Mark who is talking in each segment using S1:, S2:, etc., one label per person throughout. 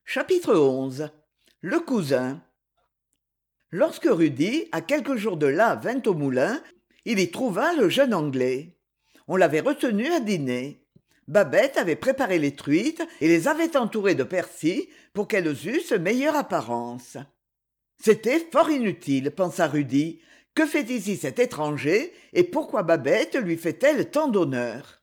S1: Chapitre 11. Le cousin. Lorsque Rudy, à quelques jours de là, vint au moulin, il y trouva le jeune Anglais. On l'avait retenu à dîner. Babet avait préparé les truites et les avait entourées de persil pour qu'elles eussent meilleure apparence. C'était fort inutile, pensa Rudy. Que fait ici cet étranger et pourquoi Babet lui fait-elle tant d'honneur?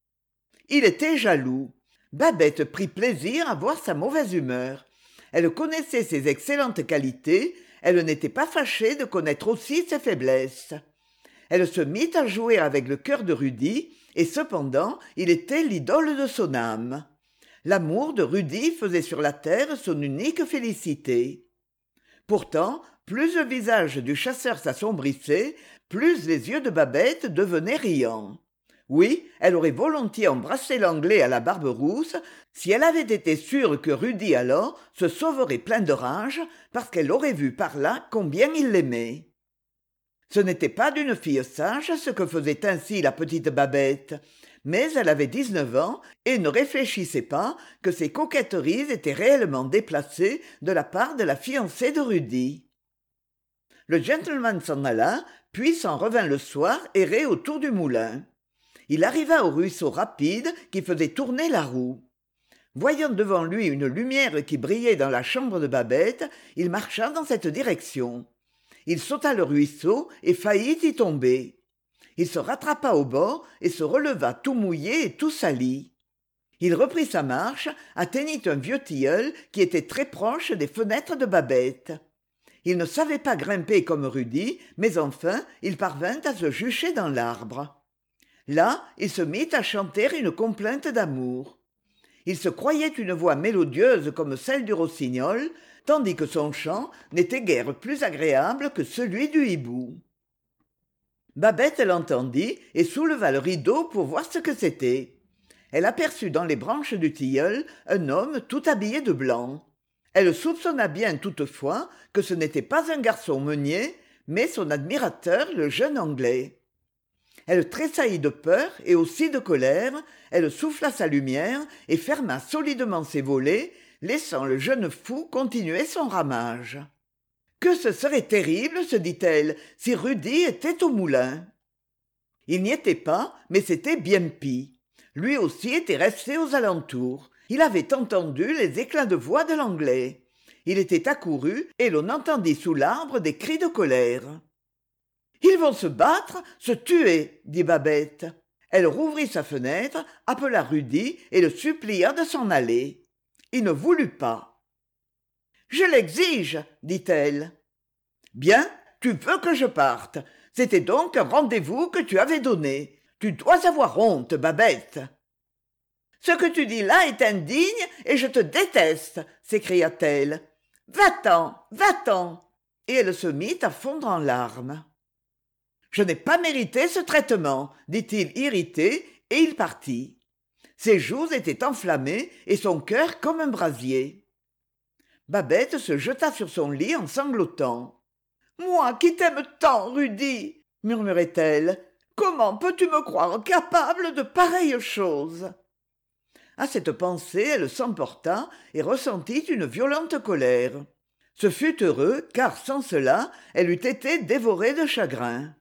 S1: Il était jaloux. Babet prit plaisir à voir sa mauvaise humeur. Elle connaissait ses excellentes qualités, elle n'était pas fâchée de connaître aussi ses faiblesses. Elle se mit à jouer avec le cœur de Rudy, et cependant il était l'idole de son âme. L'amour de Rudy faisait sur la terre son unique félicité. Pourtant, plus le visage du chasseur s'assombrissait, plus les yeux de Babet devenaient riants. Oui, elle aurait volontiers embrassé l'Anglais à la barbe rousse si elle avait été sûre que Rudy alors se sauverait plein de rage parce qu'elle aurait vu par là combien il l'aimait. Ce n'était pas d'une fille sage ce que faisait ainsi la petite Babette, mais elle avait 19 ans et ne réfléchissait pas que ses coquetteries étaient réellement déplacées de la part de la fiancée de Rudy. Le gentleman s'en alla, puis s'en revint le soir errer autour du moulin. Il arriva au ruisseau rapide qui faisait tourner la roue. Voyant devant lui une lumière qui brillait dans la chambre de Babet, il marcha dans cette direction. Il sauta le ruisseau et faillit y tomber. Il se rattrapa au bord et se releva tout mouillé et tout sali. Il reprit sa marche, atteignit un vieux tilleul qui était très proche des fenêtres de Babet. Il ne savait pas grimper comme Rudy, mais enfin il parvint à se jucher dans l'arbre. Là, il se mit à chanter une complainte d'amour. Il se croyait une voix mélodieuse comme celle du rossignol, tandis que son chant n'était guère plus agréable que celui du hibou. Babet l'entendit et souleva le rideau pour voir ce que c'était. Elle aperçut dans les branches du tilleul un homme tout habillé de blanc. Elle soupçonna bien toutefois que ce n'était pas un garçon meunier, mais son admirateur, le jeune Anglais. Elle tressaillit de peur et aussi de colère, elle souffla sa lumière et ferma solidement ses volets, laissant le jeune fou continuer son ramage. Que ce serait terrible, se dit-elle, si Rudy était au moulin. Il n'y était pas, mais c'était bien pis. Lui aussi était resté aux alentours. Il avait entendu les éclats de voix de l'Anglais. Il était accouru et l'on entendit sous l'arbre des cris de colère. « Ils vont se battre, se tuer, dit Babet. Elle rouvrit sa fenêtre, appela Rudy et le supplia de s'en aller. Il ne voulut pas. « Je l'exige, dit-elle. « Bien, tu veux que je parte. C'était donc un rendez-vous que tu avais donné. Tu dois avoir honte, Babet. »« Ce que tu dis là est indigne et je te déteste, s'écria-t-elle. Va-t'en, va-t'en. Et elle se mit à fondre en larmes. Je n'ai pas mérité ce traitement, dit-il irrité, et il partit. Ses joues étaient enflammées et son cœur comme un brasier. Babet se jeta sur son lit en sanglotant. « Moi qui t'aime tant, Rudy !» murmurait-elle. « Comment peux-tu me croire capable de pareilles choses ?» À cette pensée, elle s'emporta et ressentit une violente colère. Ce fut heureux, car sans cela, elle eût été dévorée de chagrin.